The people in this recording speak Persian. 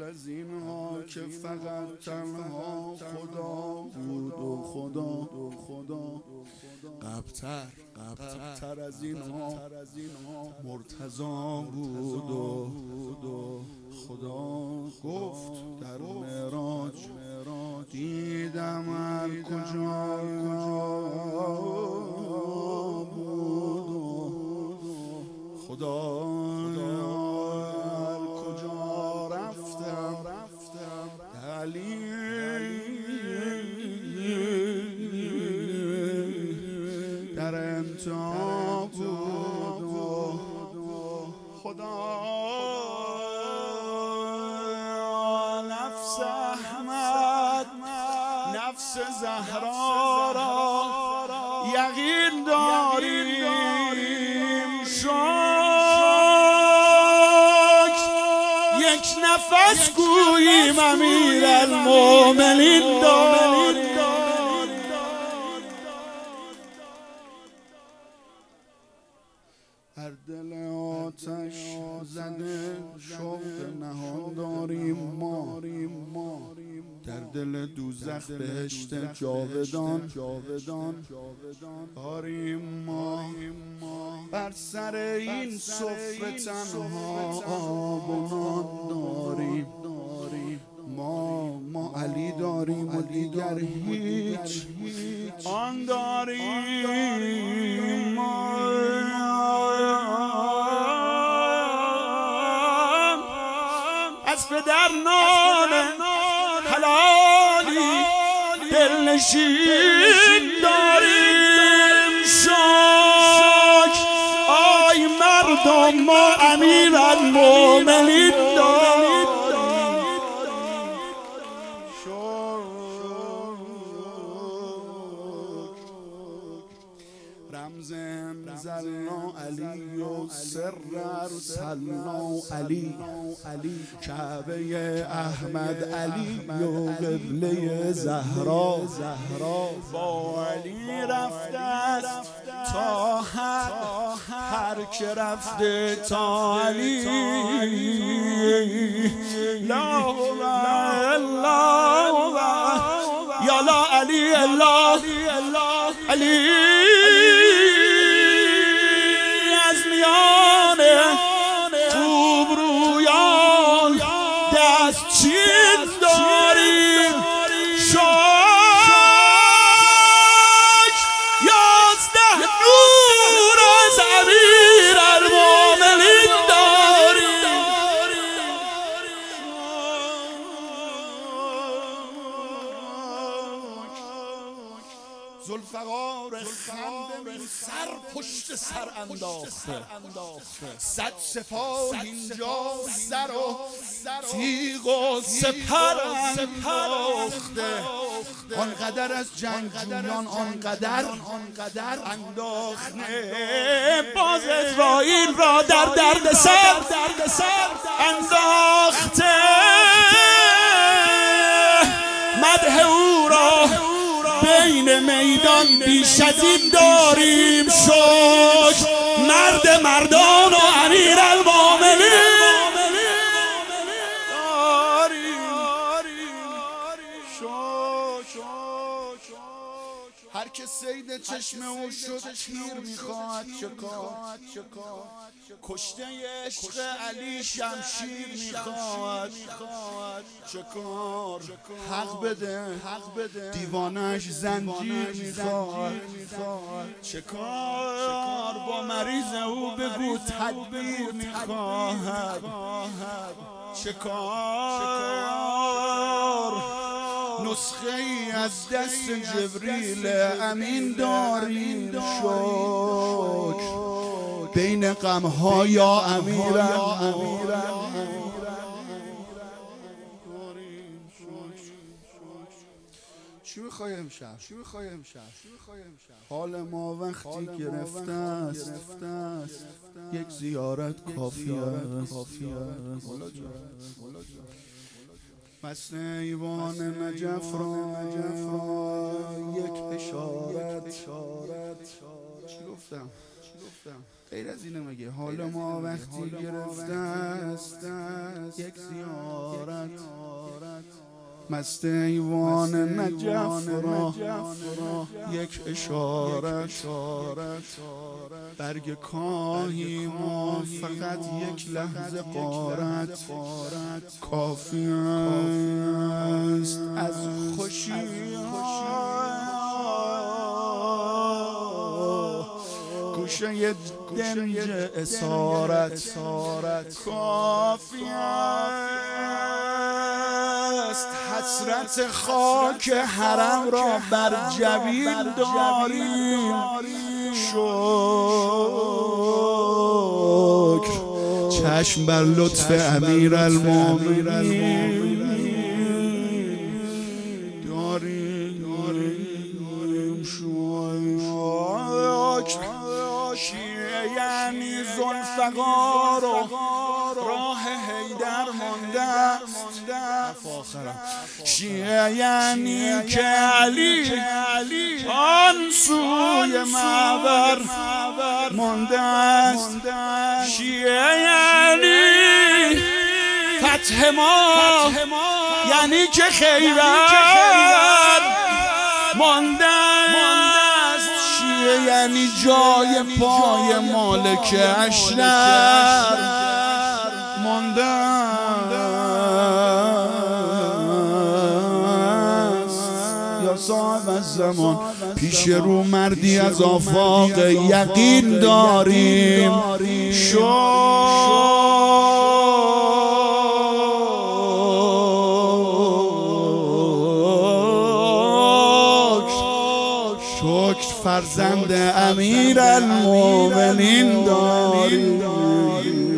از اینها که فقط تنها خدا بود و خدا قبلتر از اینها مرتضی بود و خدا گفت در معراج دیدم هر کجا بود و خدا هر کجا رفتم در انتها بود و خدا نفس احمد نفس زهرا را یقین داریم شاک یک نفس گوییم امیرالمومنین داریم هر دل آتش زده شوق نهان داریم ما در دل دوزخ بهشت جاودان داریم ما بر سر این سفره تنها آب و نان داریم ما علی داریم و دیگر هیچ آن داریم ما از پدر نان حلالی دلنشین داریم شاک آی مردم ما امیرالمومنین داریم رمز انزلنا علی و سر ارسلنا علی کعبه احمد علی و قبله زهرا با علی رفته است تا هر که رفته تا علی لا الا یا لا علی الله علی از میان خوب رویان دست چین داریم شاک 11 نور از امیرالمومنین داریم ذوالفقار خنده می سر پشت سر انداخته 100 سپاه اینجا سر و تیغ و سپر انداخته آنقدر از جنگجویان آنقدر انداخته باز اسرائیل را در درد سر انداخته مدح او را بین میدان بیش از این داریم شک مرد مردان و امیرالمومنین هر که صید چشم او شد تیر میخواهد چکار کشته عشق علی شمشیر میخواهد چکار حق بده دیوانش زنجیر میخواهد چکار با مریض او بگو تدبیر میخواهد چکار نسخه ای از دست جبریل امین داریم شکر بین غمها یا امیرم چی میخوای امشب؟ حال ما وقتی گرفته است یک زیارت کافی است مثل ایوان نجف را یک اشارت چی گفتم؟ غیر از اینه مگه حال ما وقتی گرفته است یک زیارت مست ایوان نجف را یک اشارت برگ کاهی ما فقط یک لحظه غارت کافی است از خوشی گوشه دنج اسارت کافی است حسرت خاک حرم را بر جبین داریم شکر چشم بر لطف امیرالمومنین داریم شکر شیعه یعنی ذوالفقار و راه حیدر مانده شیعه یعنی که علی آن سوی معبر مانده است شیعه یعنی فتح ما یعنی که خیبر مانده است شیعه یعنی جای پای مالک اشرف مانده است یا صاحب الزمان پیش رو مردی از آفاق یقین داریم شکر فرزند امیرالمومنین داریم